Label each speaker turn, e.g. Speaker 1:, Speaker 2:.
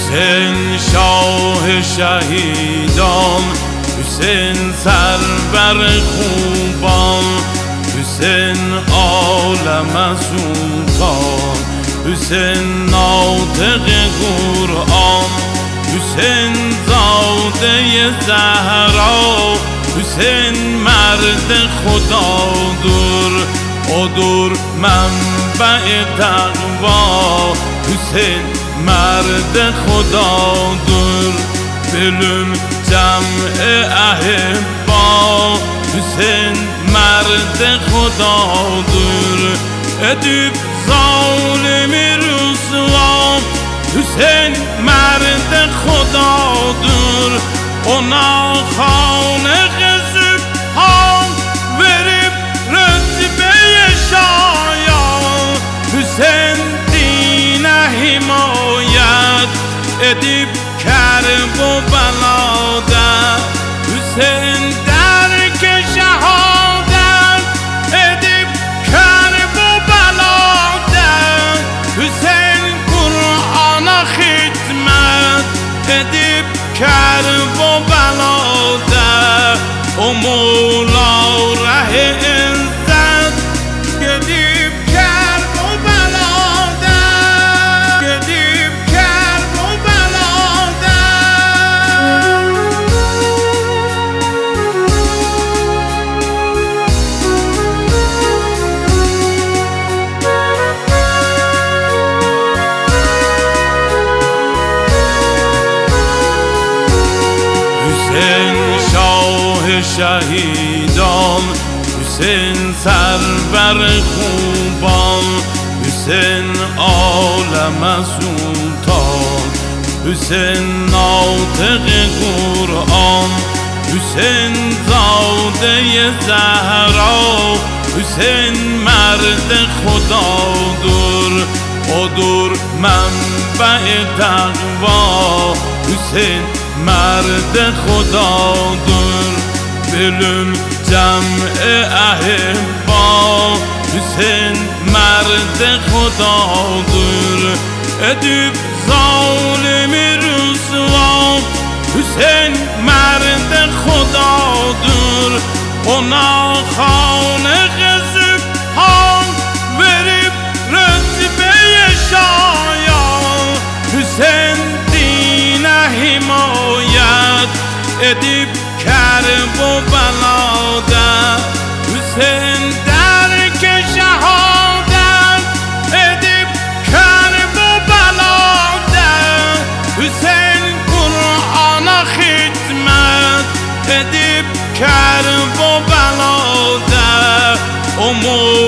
Speaker 1: حسین شاه شهیدان، حسین سرور خوبان، حسین عالم سلطان، حسین ناطق قرآن، حسین زاده زهرا، حسین مرد خدا دور دور منبع تقوا، حسین مرد خدا دور بلون جمع احبا، حسین مرد خدا دور ادیب ظالم رسوا، حسین مرد خدا دور اونا خالق سبحان بریم رتبه شایان، حسین دین حمایت ادیب کرب و بلادت، حسین درک شهادت ادیب کرب و بلادت، حسین قرآن خدمت ادیب کرب و بلادت و مولا ره عزت ادیب کرب و بلادت، ادیب کرب و بلادت. حسین شاه شهیدان، حسین سرور خوبان، حسین عالم سلطان، حسین ناطق قرآن، حسین زاده زهرا، حسین مرد خدا دور منبع تقوا، حسین مرد خدا دور بلون جمع احبا، حسین مرد خدا دور ادیب ظالم رسوا، حسین مرد خدا دور اونا خالق سبحان بریم رتبه شایان، حسین دین حمایت ادیب کرب و بلادت، حسین درک شهادت ادیب کرب و بلادت، حسین قرآن خدمت ادیب کرب و بلادت و